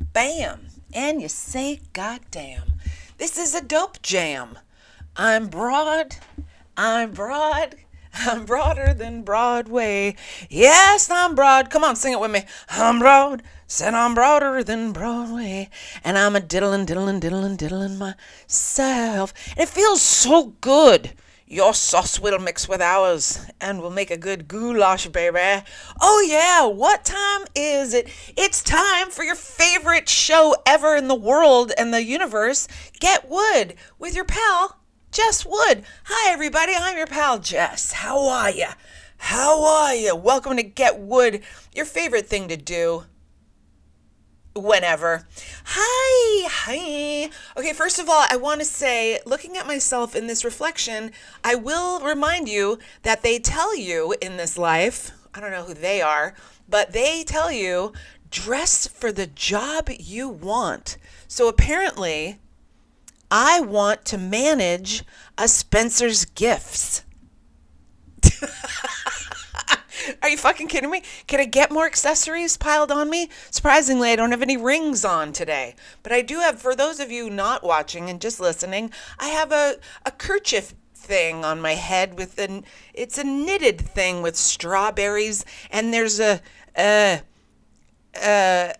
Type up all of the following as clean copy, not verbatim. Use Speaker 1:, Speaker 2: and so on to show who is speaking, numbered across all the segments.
Speaker 1: bam, and you say, goddamn, this is a dope jam. I'm broad, I'm broad, I'm broader than Broadway. Yes, I'm broad. Come on, sing it with me. I'm broad, said I'm broader than Broadway. And I'm a diddling, diddling, diddling, diddling myself. And it feels so good. Your sauce will mix with ours and we'll make a good goulash, baby. Oh, yeah, what time is it? It's time for your favorite show ever in the world and the universe, Get Wood, with your pal, Jess Wood. Hi, everybody. I'm your pal, Jess. How are you? How are you? Welcome to Get Wood, your favorite thing to do whenever. Hi. Okay, first of all, I want to say, looking at myself in this reflection, I will remind you that they tell you in this life, I don't know who they are, but they tell you, dress for the job you want. So apparently, I want to manage a Spencer's Gifts. Are you fucking kidding me? Can I get more accessories piled on me? Surprisingly, I don't have any rings on today. But I do have, for those of you not watching and just listening, I have a kerchief thing on my head it's a knitted thing with strawberries, and there's uh,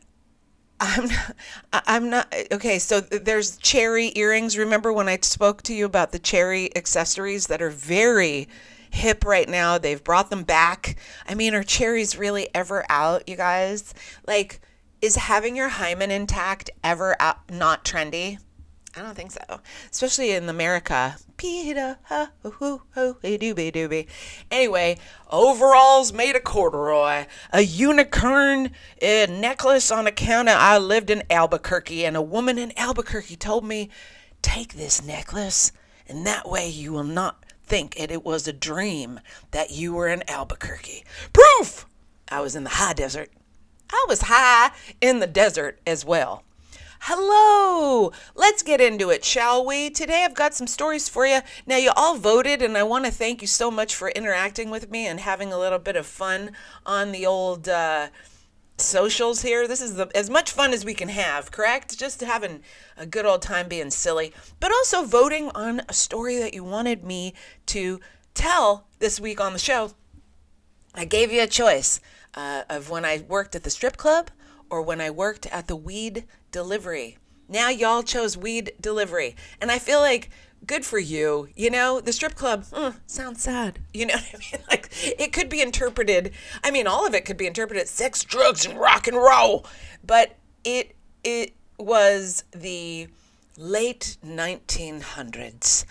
Speaker 1: I'm not, okay, so there's cherry earrings. Remember when I spoke to you about the cherry accessories that are very hip right now? They've brought them back. I mean, are cherries really ever out, you guys? Like, is having your hymen intact ever out, not trendy? I don't think so, especially in America. Peter, ha, hoo, hoo, hoo, doobie doobie. Anyway, overalls made of corduroy, a unicorn necklace on account of I lived in Albuquerque, and a woman in Albuquerque told me, take this necklace, and that way you will not think it was a dream that you were in Albuquerque. Proof! I was in the high desert. I was high in the desert as well. Hello! Let's get into it, shall we? Today I've got some stories for you. Now, you all voted, and I want to thank you so much for interacting with me and having a little bit of fun on the old socials here. This is as much fun as we can have, correct? Just having a good old time being silly, but also voting on a story that you wanted me to tell this week on the show. I gave you a choice of when I worked at the strip club or when I worked at the weed delivery. Now y'all chose weed delivery. And I feel like good for you. You know, the strip club, sounds sad. You know what I mean? Like, it could be interpreted, I mean, all of it could be interpreted sex, drugs, and rock and roll. But it was the late 1900s,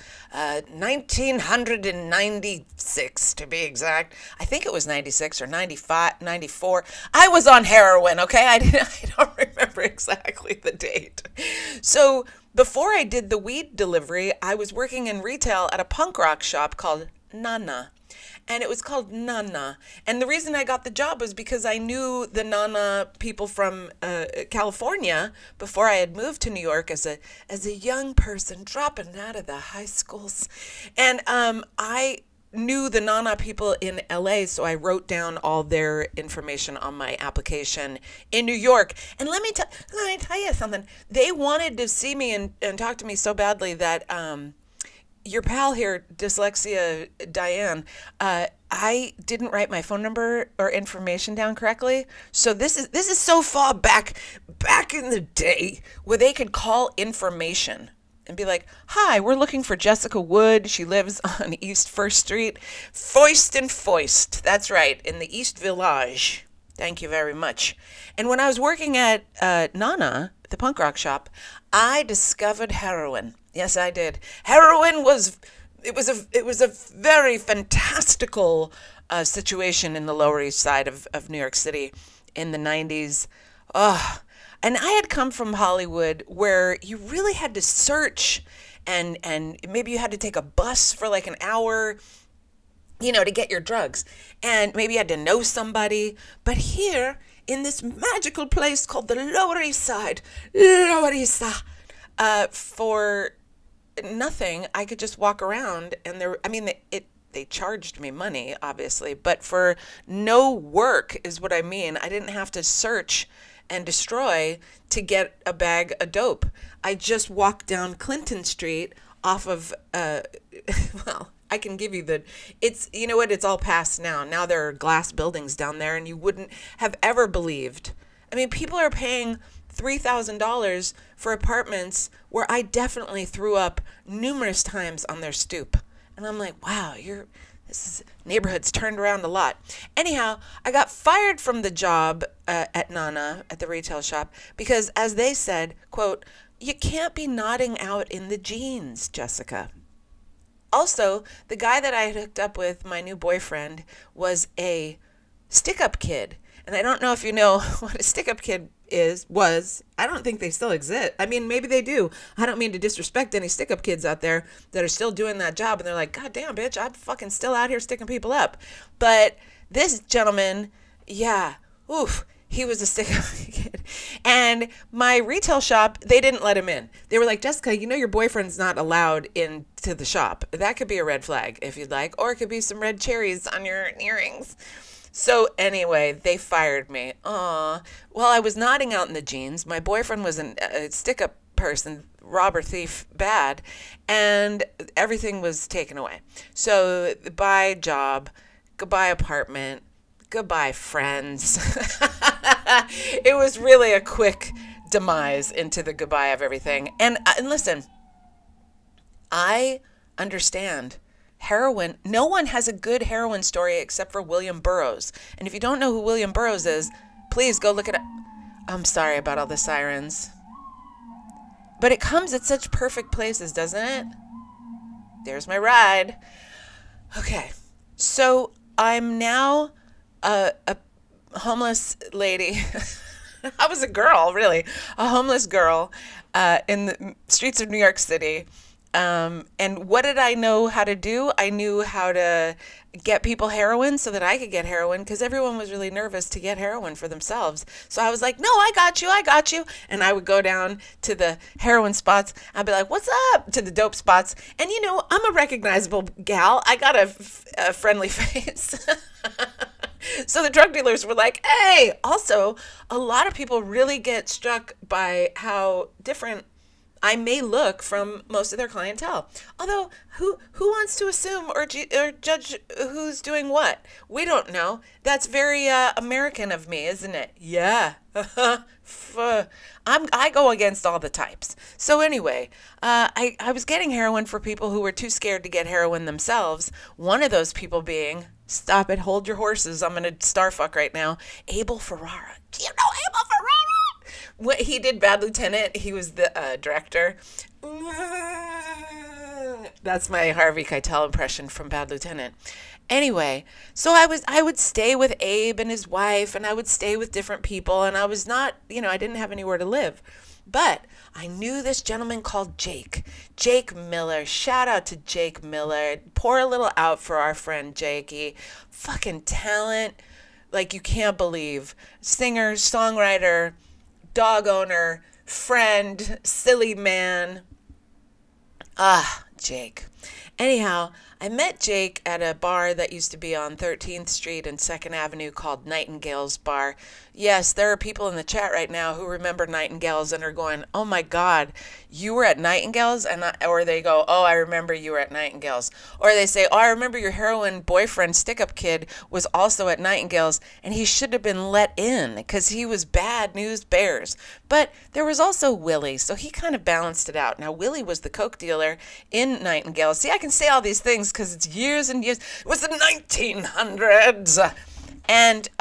Speaker 1: 1996 to be exact. I think it was 96 or 95, 94. I was on heroin, okay? I don't remember exactly the date. So before I did the weed delivery, I was working in retail at a punk rock shop called Nana. And it was called Nana. And the reason I got the job was because I knew the Nana people from California before I had moved to New York as a young person dropping out of the high schools. And I knew the Nana people in LA, so I wrote down all their information on my application in New York. And let me tell you something. They wanted to see me and talk to me so badly that your pal here, Dyslexia Diane, I didn't write my phone number or information down correctly. So this is so far back in the day where they could call information and be like, hi, we're looking for Jessica Wood. She lives on East First Street. Foist and Foist. That's right, in the East Village. Thank you very much. And when I was working at Nana, the punk rock shop, I discovered heroin. Yes, I did. Heroin was a very fantastical situation in the Lower East Side of New York City in the 90s. Oh, and I had come from Hollywood where you really had to search and maybe you had to take a bus for like an hour, you know, to get your drugs. And maybe you had to know somebody. But here in this magical place called the Lower East Side, for nothing, I could just walk around and they charged me money, obviously, but for no work is what I mean. I didn't have to search and destroy to get a bag of dope. I just walked down Clinton Street off of, well, I can give you it's, you know what, it's all past now. Now there are glass buildings down there, and you wouldn't have ever believed. I mean, people are paying $3,000 for apartments where I definitely threw up numerous times on their stoop. And I'm like, wow, neighborhood's turned around a lot. Anyhow, I got fired from the job at Nana, at the retail shop, because as they said, quote, you can't be nodding out in the jeans, Jessica. Also, the guy that I had hooked up with, my new boyfriend, was a stick-up kid. And I don't know if you know what a stick-up kid was. I don't think they still exist. I mean, maybe they do. I don't mean to disrespect any stick-up kids out there that are still doing that job. And they're like, God damn, bitch, I'm fucking still out here sticking people up. But this gentleman, yeah, oof, he was a stick-up kid. And my retail shop, they didn't let him in. They were like, Jessica, you know your boyfriend's not allowed into the shop. That could be a red flag if you'd like. Or it could be some red cherries on your earrings. So anyway, they fired me. Well, I was nodding out in the jeans. My boyfriend was a stick-up person, robber, thief, bad, and everything was taken away. So goodbye job, goodbye apartment, goodbye friends. It was really a quick demise into the goodbye of everything. And listen, I understand. Heroin, no one has a good heroin story except for William Burroughs. And if you don't know who William Burroughs is, please go look it up. I'm sorry about all the sirens. But it comes at such perfect places, doesn't it? There's my ride. Okay, so I'm now a homeless lady. I was a girl, really. A homeless girl in the streets of New York City. And what did I know how to do? I knew how to get people heroin so that I could get heroin, because everyone was really nervous to get heroin for themselves. So I was like, no, I got you. And I would go down to the heroin spots. I'd be like, what's up? To the dope spots. And you know, I'm a recognizable gal. I got a friendly face. So the drug dealers were like, hey, also, a lot of people really get struck by how different I may look from most of their clientele. Although, who wants to assume or judge who's doing what? We don't know. That's very American of me, isn't it? Yeah. I go against all the types. So anyway, I was getting heroin for people who were too scared to get heroin themselves. One of those people being, stop it, hold your horses, I'm going to starfuck right now, Abel Ferrara. Do you know Abel Ferrara? What he did, Bad Lieutenant. He was the director. That's my Harvey Keitel impression from Bad Lieutenant. Anyway, so I would stay with Abe and his wife, and I would stay with different people, and I was not, I didn't have anywhere to live. But I knew this gentleman called Jake Miller. Shout out to Jake Miller. Pour a little out for our friend Jakey. Fucking talent like you can't believe. Singer, songwriter, dog owner, friend, silly man. Jake. Anyhow, I met Jake at a bar that used to be on 13th Street and 2nd Avenue called Nightingale's Bar. Yes, there are people in the chat right now who remember Nightingale's and are going, oh my God, you were at Nightingale's? Or they go, oh, I remember you were at Nightingale's. Or they say, oh, I remember your heroin boyfriend, stick-up kid, was also at Nightingale's, and he should have been let in because he was bad news bears. But there was also Willie, so he kind of balanced it out. Now, Willie was the coke dealer in Nightingale's. See, I can say all these things because it's years and years. It was the 1900s. And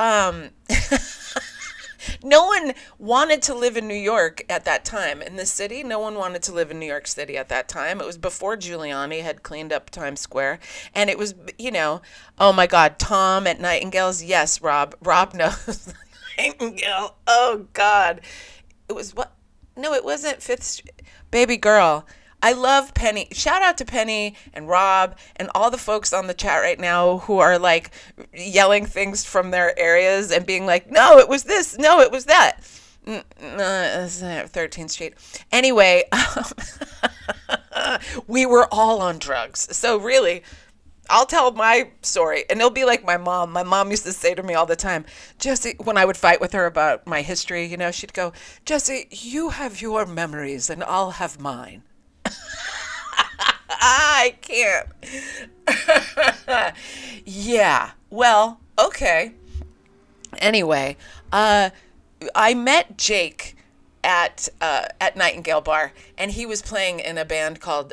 Speaker 1: no one wanted to live in New York at that time. In the city, no one wanted to live in New York City at that time. It was before Giuliani had cleaned up Times Square. And it was, oh my God, Tom at Nightingale's. Yes, Rob. Rob knows. Nightingale. Oh God. It was what? No, it wasn't 5th Street. Baby girl. I love Penny. Shout out to Penny and Rob and all the folks on the chat right now who are like yelling things from their areas and being like, no, it was this. No, it was that. No, it's 13th Street. Anyway, we were all on drugs. So really, I'll tell my story, and it'll be like my mom. My mom used to say to me all the time, Jesse, when I would fight with her about my history, she'd go, Jesse, you have your memories, and I'll have mine. I can't. Yeah. Well, okay. Anyway, I met Jake at Nightingale Bar, and he was playing in a band called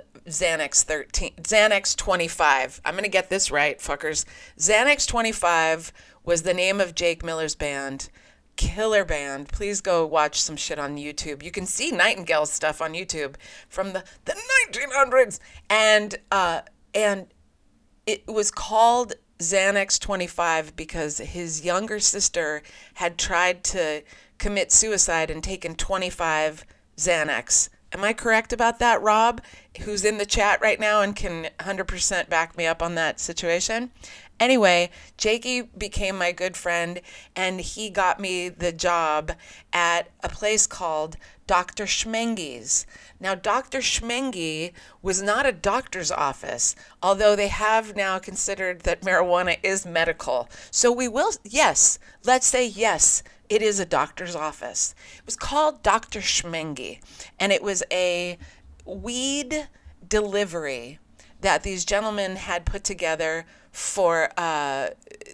Speaker 1: Xanax 25. I'm gonna get this right, fuckers. Xanax 25 was the name of Jake Miller's band. Killer band. Please go watch some shit on YouTube. You can see Nightingale's stuff on YouTube from the 1900s, and it was called Xanax 25 because his younger sister had tried to commit suicide and taken 25 Xanax. Am I correct about that, Rob, who's in the chat right now and can 100% back me up on that situation? Anyway, Jakey became my good friend, and he got me the job at a place called Dr. Schmenge's. Now, Dr. Schmenge was not a doctor's office, although they have now considered that marijuana is medical. So we will, yes, let's say yes, it is a doctor's office. It was called Dr. Schmenge, and it was a weed delivery that these gentlemen had put together for, I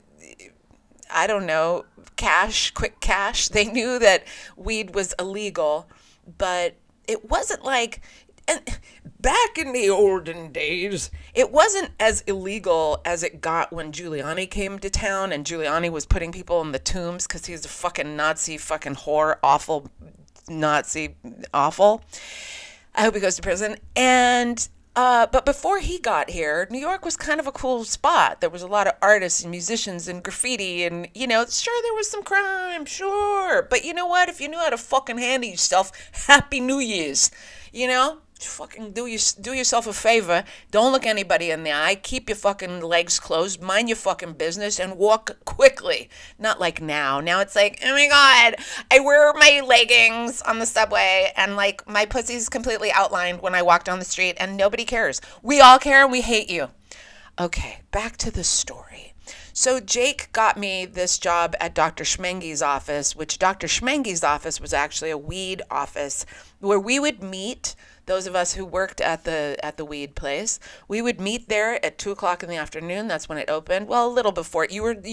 Speaker 1: don't know, quick cash. They knew that weed was illegal, but it wasn't like, and back in the olden days, it wasn't as illegal as it got when Giuliani came to town, and Giuliani was putting people in the tombs because he's a fucking Nazi fucking whore, awful Nazi, awful. I hope he goes to prison. And but before he got here, New York was kind of a cool spot. There was a lot of artists and musicians and graffiti, and sure, there was some crime, sure, but you know what? If you knew how to fucking handle yourself, Happy New Year's, fucking do yourself a favor. Don't look anybody in the eye. Keep your fucking legs closed. Mind your fucking business and walk quickly. Not like now. Now it's like, oh my God, I wear my leggings on the subway and like my pussy's completely outlined when I walk down the street and nobody cares. We all care and we hate you. Okay, back to the story. So Jake got me this job at Dr. Schmenge's office, which Dr. Schmenge's office was actually a weed office where we would meet. Those of us who worked at the weed place, we would meet there at 2:00 in the afternoon. That's when it opened. Well, a little before.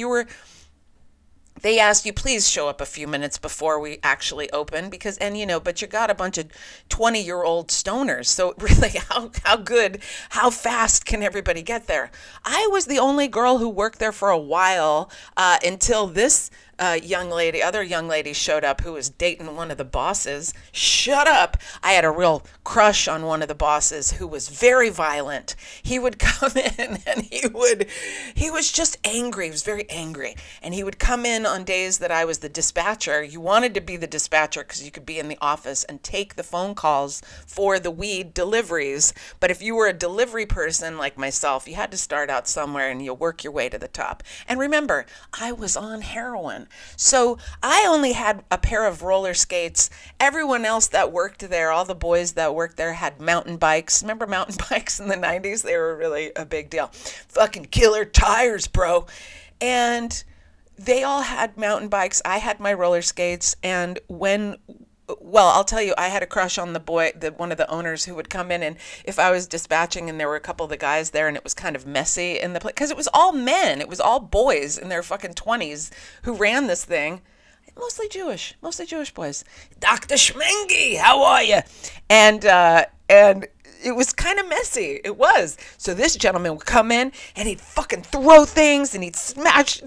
Speaker 1: They asked you, please show up a few minutes before we actually open but you got a bunch of 20-year-old stoners. So really, how fast can everybody get there? I was the only girl who worked there for a while until this other young lady showed up who was dating one of the bosses. Shut up. I had a real crush on one of the bosses who was very violent. He would come in and he was just angry. He was very angry. And he would come in on days that I was the dispatcher. You wanted to be the dispatcher because you could be in the office and take the phone calls for the weed deliveries. But if you were a delivery person like myself, you had to start out somewhere and you work your way to the top. And remember, I was on heroin. So I only had a pair of roller skates. Everyone else that worked there, all the boys that worked there had mountain bikes. Remember mountain bikes in the 90s? They were really a big deal. Fucking killer tires, bro. And they all had mountain bikes. I had my roller skates. And I'll tell you, I had a crush on one of the owners who would come in, and if I was dispatching and there were a couple of the guys there and it was kind of messy in the place, because it was all men, it was all boys in their fucking 20s who ran this thing, mostly Jewish boys. Dr. Schmenge, how are you? And it was kind of messy. It was. So this gentleman would come in and he'd fucking throw things and he'd smash,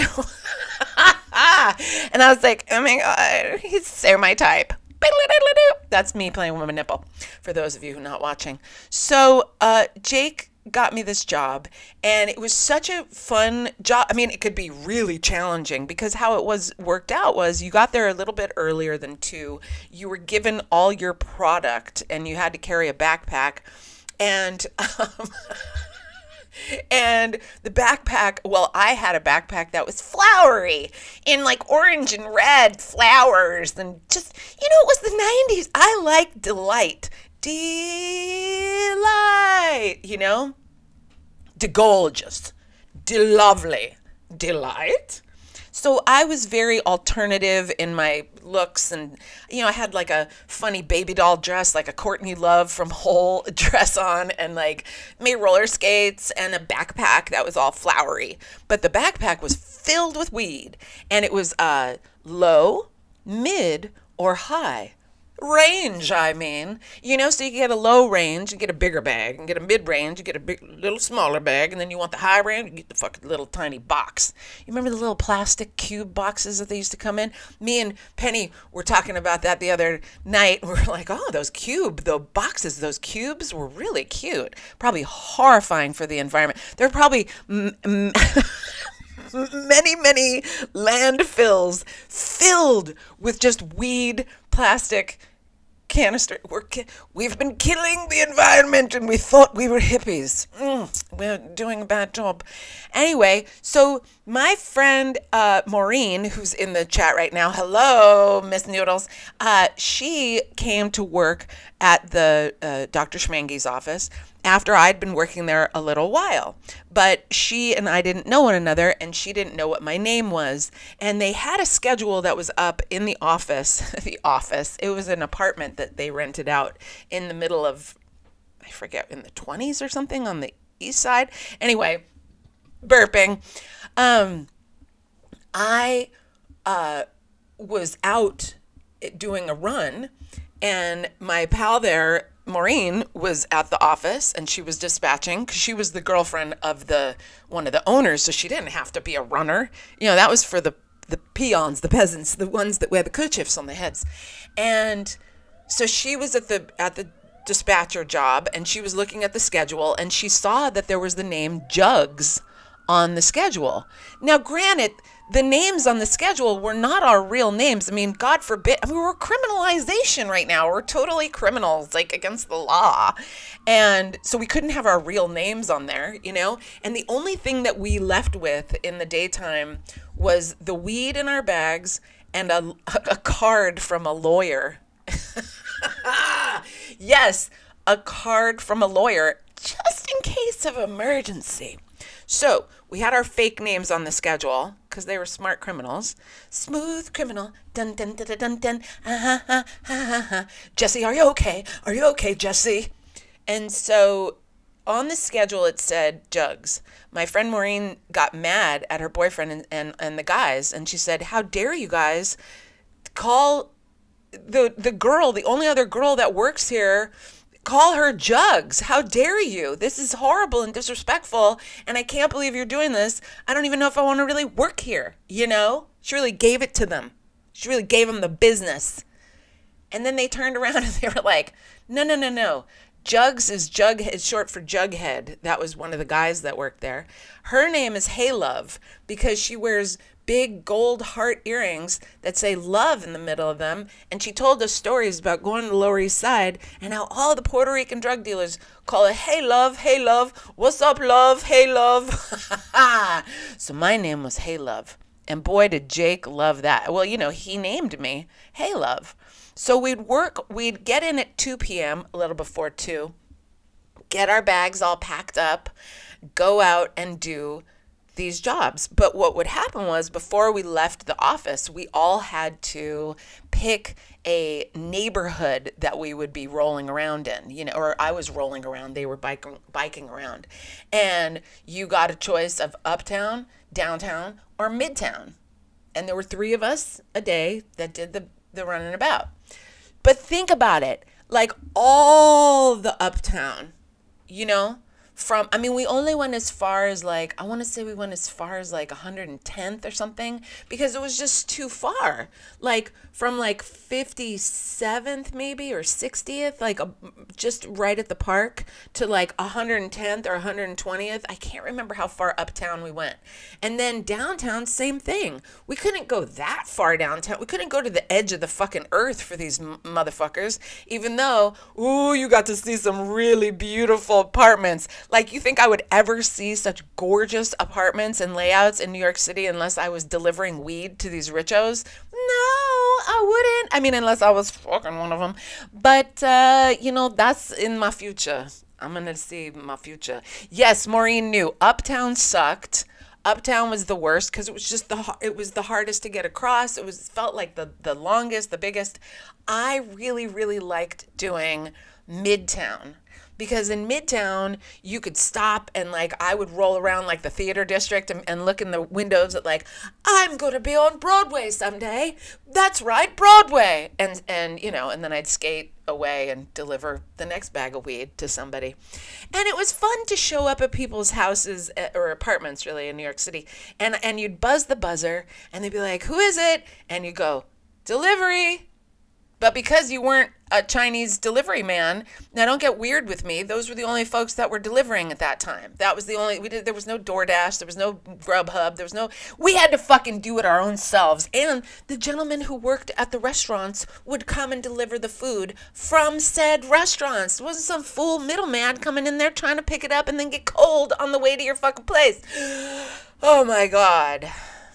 Speaker 1: And I was like, oh my God, he's my type. That's me playing with my nipple, for those of you who are not watching. So Jake got me this job, and it was such a fun job. I mean, it could be really challenging because how it was worked out was you got there a little bit earlier than 2. You were given all your product, and you had to carry a backpack. And and the backpack, well, I had a backpack that was flowery in like orange and red flowers, and just, it was the 90s. I like delight. de gorgeous, de lovely, delight. So I was very alternative in my looks, and I had like a funny baby doll dress, like a Courtney Love from Hole dress on, and like made roller skates and a backpack that was all flowery. But the backpack was filled with weed, and it was low, mid, or high range. I mean, so you get a low range, you get a bigger bag, and get a mid range, you get a big, little smaller bag, and then you want the high range, you get the fucking little tiny box. You remember the little plastic cube boxes that they used to come in? Me and Penny were talking about that the other night. We're like, oh, the boxes, those cubes were really cute. Probably horrifying for the environment. They're probably many, many landfills filled with just weed, plastic canister. We've been killing the environment, and we thought we were hippies. We're doing a bad job. Anyway, so my friend Maureen, who's in the chat right now, hello, Miss Noodles, she came to work at the Dr. Schmange's office after I'd been working there a little while. But she and I didn't know one another, and she didn't know what my name was. And they had a schedule that was up in the office. The office. It was an apartment that they rented out in the middle of, I forget, in the 20s or something on the east side. Anyway, burping. I was out doing a run, and my pal there, Maureen, was at the office, and she was dispatching because she was the girlfriend of one of the owners, so she didn't have to be a runner. That was for the peons, the peasants, the ones that wear the kerchiefs on their heads. And so she was at the dispatcher job, and she was looking at the schedule, and she saw that there was the name Jugs on the schedule. Now, granted, the names on the schedule were not our real names. I mean, God forbid. I mean, we're criminalization right now. We're totally criminals, like against the law. And so we couldn't have our real names on there, And the only thing that we left with in the daytime was the weed in our bags and a card from a lawyer. Yes, a card from a lawyer, just in case of emergency. So we had our fake names on the schedule because they were smart criminals. Smooth criminal. Dun dun dun dun dun. Dun. Ha ha ha ha. Jesse, are you okay? Are you okay, Jesse? And so on the schedule it said Jugs. My friend Maureen got mad at her boyfriend and the guys, and she said, "How dare you guys call the girl, the only other girl that works here, call her Jugs. How dare you? This is horrible and disrespectful, and I can't believe you're doing this. I don't even know if I want to really work here." She really gave it to them. She really gave them the business. And then they turned around and they were like, no. Jugs is short for Jughead. That was one of the guys that worked there. Her name is Hey Love because she wears big gold heart earrings that say love in the middle of them. And she told us stories about going to the Lower East Side and how all the Puerto Rican drug dealers call it, hey love, what's up love, hey love. So my name was Hey Love. And boy, did Jake love that. Well, he named me Hey Love. So we'd get in at 2 p.m., a little before 2, get our bags all packed up, go out and do these jobs. But what would happen was before we left the office, we all had to pick a neighborhood that we would be rolling around in, or I was rolling around, they were biking around. And you got a choice of uptown, downtown, or midtown. And there were 3 of us a day that did the running about. But think about it, like all the uptown, we only went as far as I want to say we went as far as 110th or something, because it was just too far. From 57th maybe or 60th, just right at the park to 110th or 120th. I can't remember how far uptown we went. And then downtown, same thing. We couldn't go that far downtown. We couldn't go to the edge of the fucking earth for these motherfuckers, even though, you got to see some really beautiful apartments. You think I would ever see such gorgeous apartments and layouts in New York City unless I was delivering weed to these richos? No, I wouldn't. Unless I was fucking one of them. But, that's in my future. I'm gonna see my future. Yes, Maureen knew. Uptown sucked. Uptown was the worst because it was just it was the hardest to get across. It was felt like the longest, the biggest. I really really liked doing Midtown because in Midtown you could stop and like I would roll around like the theater district and look in the windows at like I'm going to be on Broadway someday. That's right, Broadway. And you know, and then I'd skate away and deliver the next bag of weed to somebody. And it was fun to show up at people's houses or apartments really in New York City. And you'd buzz the buzzer and they'd be like, "Who is it?" And you go, "Delivery." But because you weren't a Chinese delivery man, now don't get weird with me. Those were the only folks that were delivering at that time. That was the only there was no DoorDash, there was no Grubhub, we had to fucking do it our own selves. And the gentlemen who worked at the restaurants would come and deliver the food from said restaurants. It wasn't some fool middleman coming in there trying to pick it up and then get cold on the way to your fucking place. Oh my God.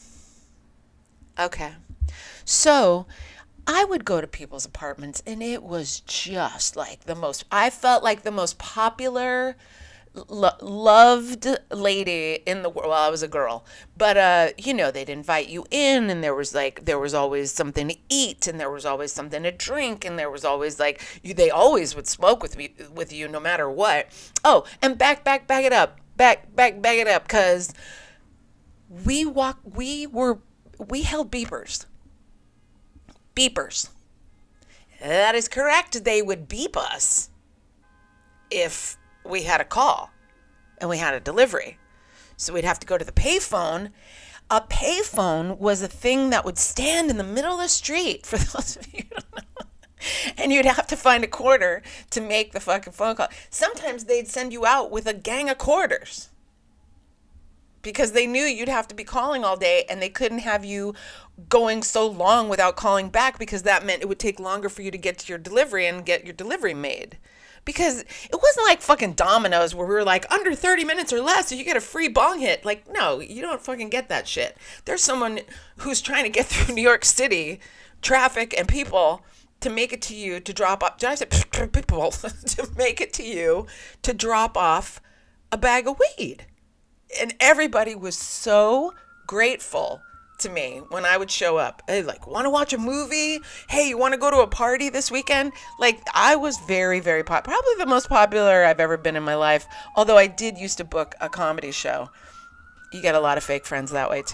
Speaker 1: Okay. So I would go to people's apartments and it was just like I felt like the most popular, loved lady in the world. Well, I was a girl, but, you know, they'd invite you in and there was always something to eat and there was always something to drink and there was always they always would smoke with you no matter what. Oh, and back it up, back it up. 'Cause we held beepers. Beepers. That is correct. They would beep us if we had a call and we had a delivery. So we'd have to go to the payphone. A payphone was a thing that would stand in the middle of the street, for those of you who don't know. And you'd have to find a quarter to make the fucking phone call. Sometimes they'd send you out with a gang of quarters because they knew you'd have to be calling all day and they couldn't have you going so long without calling back because that meant it would take longer for you to get to your delivery and get your delivery made. Because it wasn't like fucking Domino's where we were like under 30 minutes or less so you get a free bong hit. Like, no, you don't fucking get that shit. There's someone who's trying to get through New York City traffic and people to make it to you to drop off. Did I say people? To make it to you to drop off a bag of weed. And everybody was so grateful to me when I would show up. Hey, like, want to watch a movie? Hey, you want to go to a party this weekend? Like, I was very, very popular. Probably the most popular I've ever been in my life. Although I did used to book a comedy show. You get a lot of fake friends that way, too.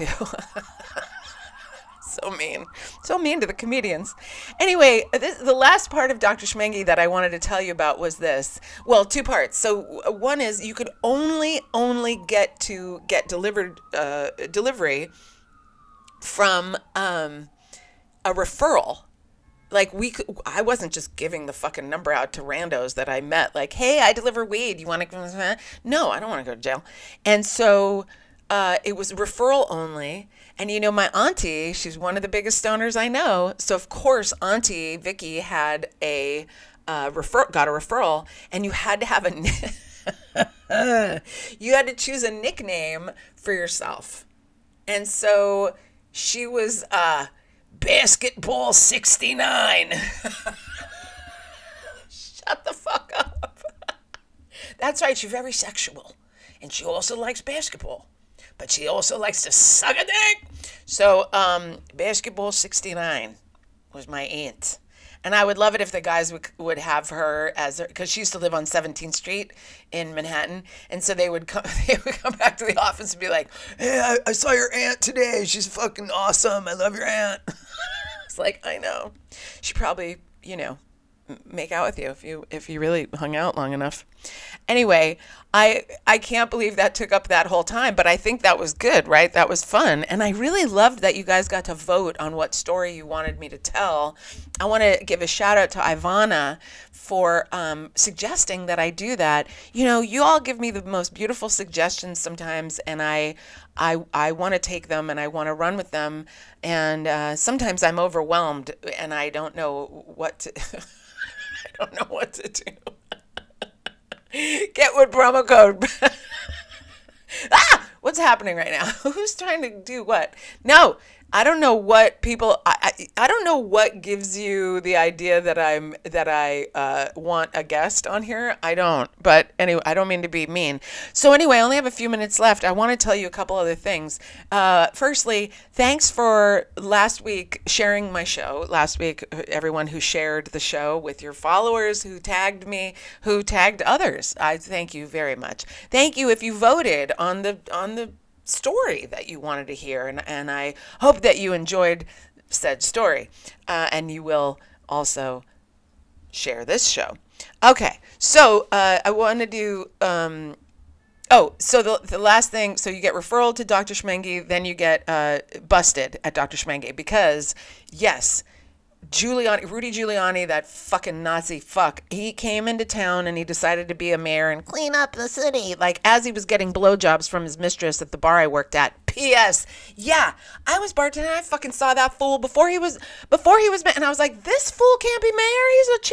Speaker 1: So mean to the comedians. Anyway, the last part of Dr. Schmengi that I wanted to tell you about was this. Well, two parts. So one is you could only get delivery from a referral. Like I wasn't just giving the fucking number out to randos that I met. Like, hey, I deliver weed. You want to? No, I don't want to go to jail. And so it was referral only. And you know, my auntie, she's one of the biggest stoners I know. So of course, Auntie Vicky had got a referral, and you had to have you had to choose a nickname for yourself. And so she was Basketball 69. Shut the fuck up. That's right, she's very sexual. And she also likes basketball. But she also likes to suck a dick. So, Basketball 69 was my aunt. And I would love it if the guys would have her as because she used to live on 17th Street in Manhattan. And so they would come back to the office and be like, hey, I saw your aunt today. She's fucking awesome. I love your aunt. It's like, I know. She probably, make out with you if you really hung out long enough. Anyway, I can't believe that took up that whole time, but I think that was good, right? That was fun. And I really loved that you guys got to vote on what story you wanted me to tell. I want to give a shout out to Ivana for suggesting that I do that. You all give me the most beautiful suggestions sometimes, and I want to take them and I want to run with them. And sometimes I'm overwhelmed and I don't know what to I don't know what to do. Get with promo code. What's happening right now? Who's trying to do what? No, I don't know what people. I don't know what gives you the idea that I want a guest on here. I don't. But anyway, I don't mean to be mean. So anyway, I only have a few minutes left. I want to tell you a couple other things. Firstly, thanks for last week sharing my show. Last week, everyone who shared the show with your followers, who tagged me, who tagged others. I thank you very much. Thank you if you voted on the story that you wanted to hear. And I hope that you enjoyed said story. And you will also share this show. Okay, so I want to do. So the last thing, so you get referral to Dr. Schmengi, then you get busted at Dr. Schmengi because, yes, Rudy Giuliani, that fucking Nazi fuck, he came into town and he decided to be a mayor and clean up the city, like as he was getting blowjobs from his mistress at the bar I worked at. P.S. Yeah, I was bartending and I fucking saw that fool before he was, and I was like, this fool can't be mayor. He's a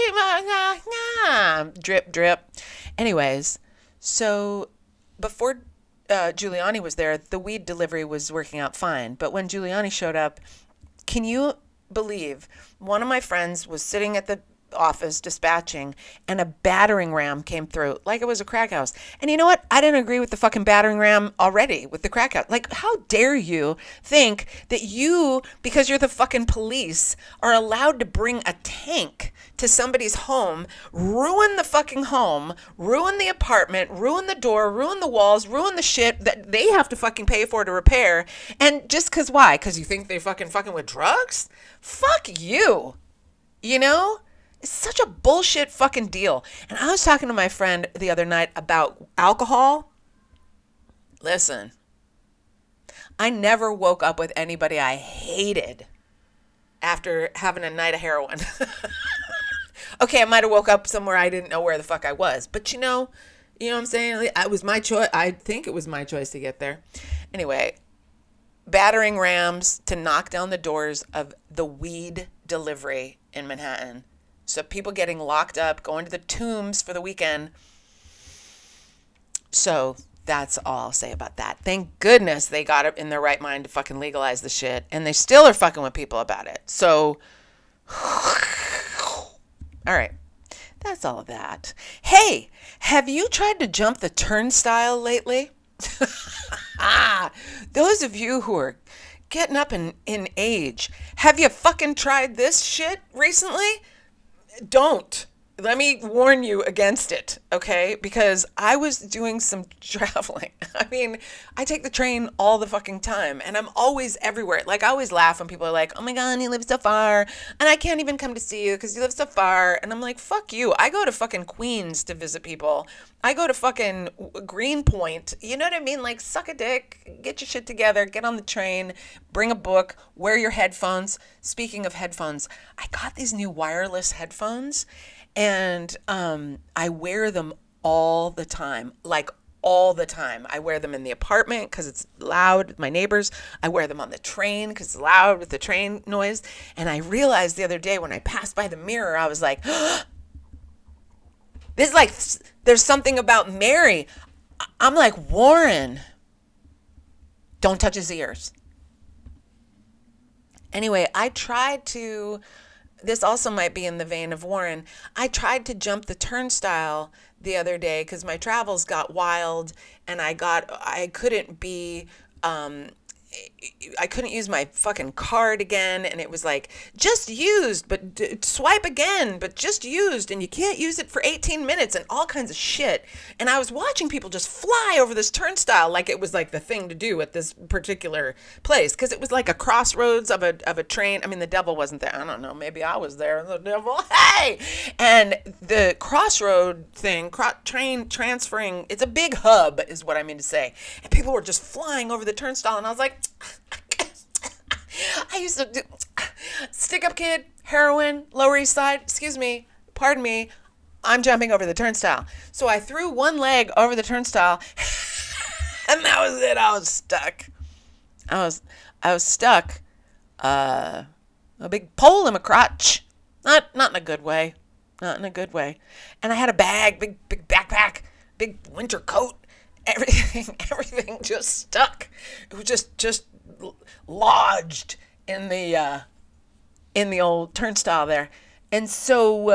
Speaker 1: cheap, drip, drip. Anyways, so before Giuliani was there, the weed delivery was working out fine. But when Giuliani showed up, can you believe one of my friends was sitting at the office dispatching and a battering ram came through like it was a crack house. And you know what? I didn't agree with the fucking battering ram already with the crack house. Like, how dare you think that you, because you're the fucking police, are allowed to bring a tank to somebody's home, ruin the fucking home, ruin the apartment, ruin the door, ruin the walls, ruin the shit that they have to fucking pay for to repair. And just cause why? Cause you think they're fucking with drugs? Fuck you. You know? It's such a bullshit fucking deal. And I was talking to my friend the other night about alcohol. Listen, I never woke up with anybody I hated after having a night of heroin. Okay, I might have woke up somewhere I didn't know where the fuck I was. But you know what I'm saying? It was my choice. I think it was my choice to get there. Anyway, battering rams to knock down the doors of the weed delivery in Manhattan. So people getting locked up, going to the Tombs for the weekend. So that's all I'll say about that. Thank goodness they got it in their right mind to fucking legalize the shit. And they still are fucking with people about it. So, all right. That's all of that. Hey, have you tried to jump the turnstile lately? Those of you who are getting up in age, have you fucking tried this shit recently? Don't. Let me warn you against it, okay? Because I was doing some traveling. I mean, I take the train all the fucking time, and I'm always everywhere. Like, I always laugh when people are like, oh my God, you live so far, and I can't even come to see you because you live so far. And I'm like, fuck you. I go to fucking Queens to visit people. I go to fucking Greenpoint. You know what I mean? Like, suck a dick, get your shit together, get on the train, bring a book, wear your headphones. Speaking of headphones, I got these new wireless headphones. And I wear them all the time, like all the time. I wear them in the apartment because it's loud with my neighbors. I wear them on the train because it's loud with the train noise. And I realized the other day when I passed by the mirror, I was like, this is like, there's something about Mary. I'm like, Warren, don't touch his ears. Anyway, I tried to... This also might be in the vein of Warren. I tried to jump the turnstile the other day because my travels got wild and I couldn't use my fucking card again, and it was like, just used, but swipe again, but just used, and you can't use it for 18 minutes and all kinds of shit. And I was watching people just fly over this turnstile like it was like the thing to do at this particular place, because it was like a crossroads of a train. I mean, the devil wasn't there. I don't know. Maybe I was there. The devil. Hey! And the crossroad thing, train transferring, it's a big hub is what I mean to say. And people were just flying over the turnstile, and I was like, I used to do stick up kid, heroin, Lower East Side, excuse me, pardon me, I'm jumping over the turnstile. So I threw one leg over the turnstile and that was it. I was stuck. I was stuck. A big pole in my crotch. Not in a good way. Not in a good way. And I had a bag, big backpack, big winter coat. Everything just stuck. It was just lodged in the old turnstile there. And so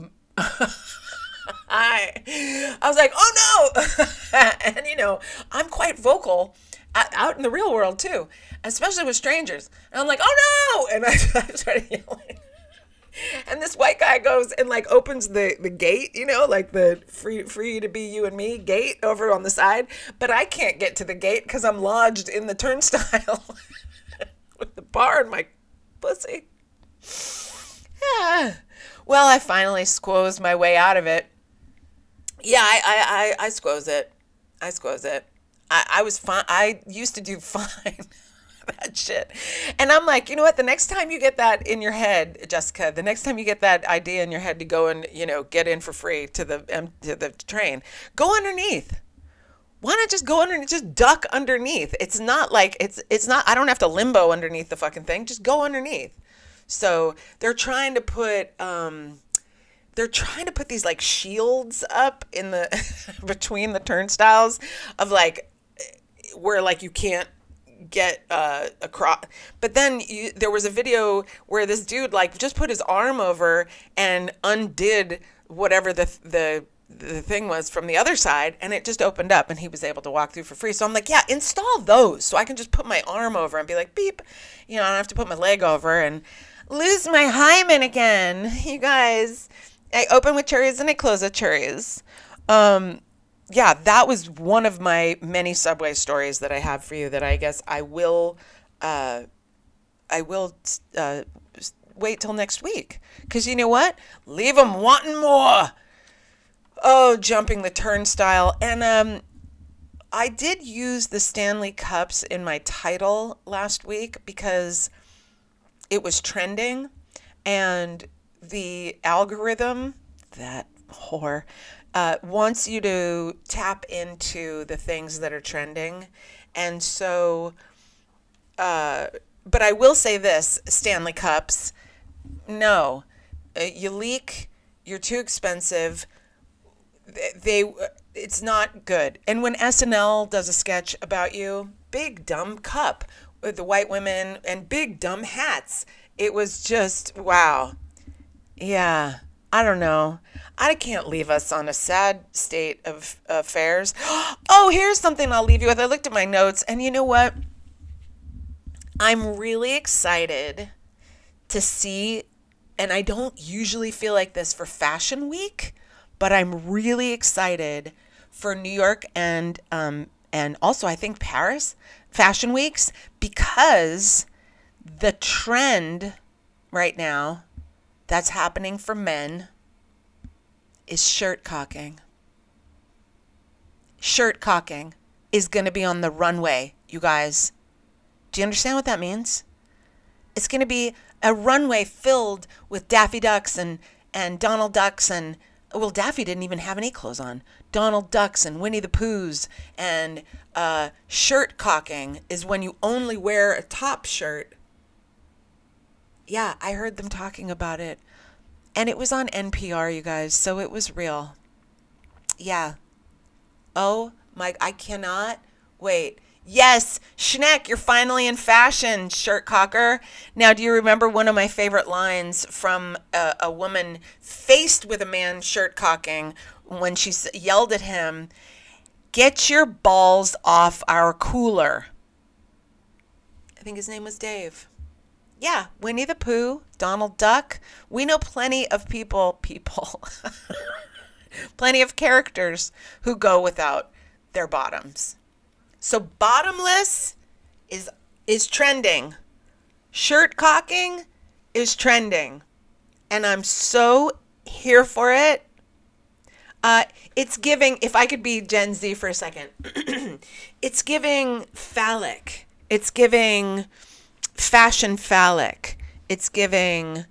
Speaker 1: I was like, oh no. And I'm quite vocal out in the real world too, especially with strangers. And I'm like, oh no. And I started yelling. And this white guy goes and like opens the gate, like the free to be you and me gate over on the side. But I can't get to the gate because I'm lodged in the turnstile with the bar in my pussy. Yeah. Well, I finally squoze my way out of it. Yeah, I squoze it. I squoze it. I was fine. I used to do fine. That shit. And I'm like, you know what? The next time you get that in your head, Jessica, the next time you get that idea in your head to go and, get in for free to the train, go underneath. Why not just go underneath? Just duck underneath. It's not like it's not. I don't have to limbo underneath the fucking thing. Just go underneath. So they're trying to put these like shields up in the between the turnstiles of like where like you can't get across. But then there was a video where this dude like just put his arm over and undid whatever the thing was from the other side, and it just opened up and he was able to walk through for free. So I'm like, yeah, install those so I can just put my arm over and be like beep, I don't have to put my leg over and lose my hymen again. You guys, I open with cherries and I close with cherries. Yeah, that was one of my many Subway stories that I have for you that I guess I will wait till next week. Because you know what? Leave them wanting more. Oh, jumping the turnstile. And I did use the Stanley Cups in my title last week because it was trending. And the algorithm, that whore, wants you to tap into the things that are trending. And so, but I will say this, Stanley Cups, no, you leak, you're too expensive, it's not good. And when SNL does a sketch about you, big dumb cup with the white women and big dumb hats, it was just, wow. Yeah, I don't know. I can't leave us on a sad state of affairs. Oh, here's something I'll leave you with. I looked at my notes, and you know what? I'm really excited to see, and I don't usually feel like this for Fashion Week, but I'm really excited for New York and also I think Paris Fashion Weeks, because the trend right now that's happening for men is shirt cocking. Shirt cocking is going to be on the runway, you guys. Do you understand what that means? It's going to be a runway filled with Daffy Ducks and Donald Ducks and, well, Daffy didn't even have any clothes on. Donald Ducks and Winnie the Poohs. And shirt cocking is when you only wear a top shirt. Yeah, I heard them talking about it. And it was on NPR, you guys, so it was real. Yeah. Oh, my, I cannot wait. Yes, Schneck, you're finally in fashion, shirt cocker. Now, do you remember one of my favorite lines from a woman faced with a man shirt cocking when she yelled at him, "Get your balls off our cooler"? I think his name was Dave. Yeah, Winnie the Pooh, Donald Duck. We know plenty of people, plenty of characters who go without their bottoms. So bottomless is trending. Shirt cocking is trending. And I'm so here for it. It's giving, if I could be Gen Z for a second, it's giving phallic. It's giving fashion phallic. It's giving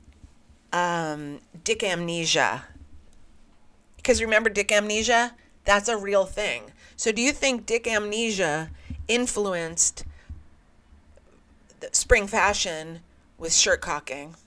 Speaker 1: dick amnesia. Because remember dick amnesia? That's a real thing. So do you think dick amnesia influenced spring fashion with shirt cocking?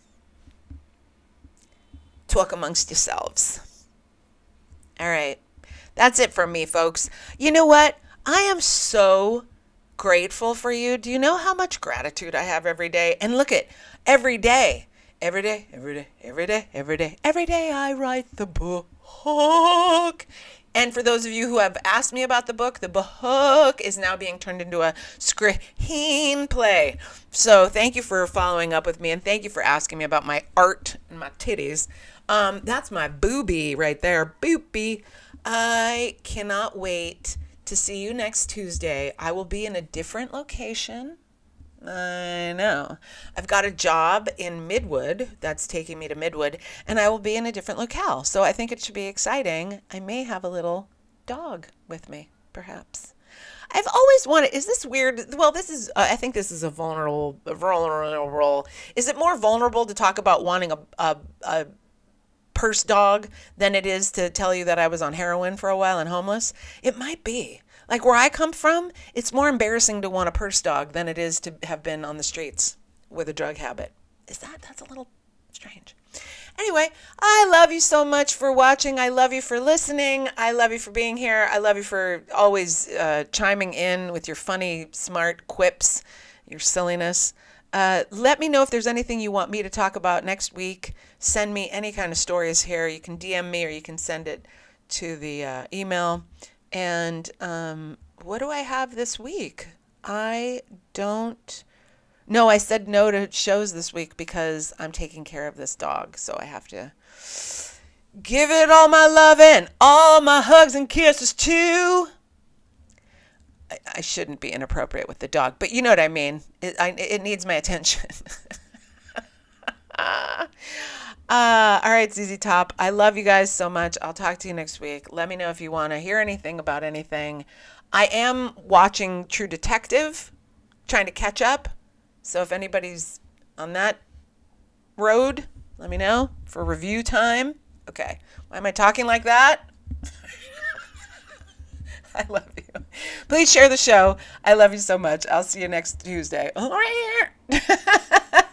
Speaker 1: Talk amongst yourselves. All right. That's it from me, folks. You know what? I am so grateful for you. Do you know how much gratitude I have every day? And look at every day, every day, every day, every day, every day, every day I write the book. And for those of you who have asked me about the book is now being turned into a screenplay. So thank you for following up with me, and thank you for asking me about my art and my titties. That's my boobie right there. Boopy. I cannot wait to see you next Tuesday. I will be in a different location. I know. I've got a job in Midwood that's taking me to Midwood, and I will be in a different locale. So I think it should be exciting. I may have a little dog with me, perhaps. I've always wanted, is this weird? Well, this is, I think this is a vulnerable. Is it more vulnerable to talk about wanting a purse dog than it is to tell you that I was on heroin for a while and homeless? It might be. Like where I come from, it's more embarrassing to want a purse dog than it is to have been on the streets with a drug habit. That's a little strange. Anyway, I love you so much for watching. I love you for listening. I love you for being here. I love you for always chiming in with your funny, smart quips, your silliness. Let me know if there's anything you want me to talk about next week. Send me any kind of stories here. You can DM me or you can send it to the email. And what do I have this week? I don't know. I said no to shows this week because I'm taking care of this dog. So I have to give it all my love and all my hugs and kisses too. I shouldn't be inappropriate with the dog, but you know what I mean. It needs my attention. All right, ZZ Top. I love you guys so much. I'll talk to you next week. Let me know if you want to hear anything about anything. I am watching True Detective, trying to catch up. So if anybody's on that road, let me know for review time. Okay. Why am I talking like that? I love you. Please share the show. I love you so much. I'll see you next Tuesday.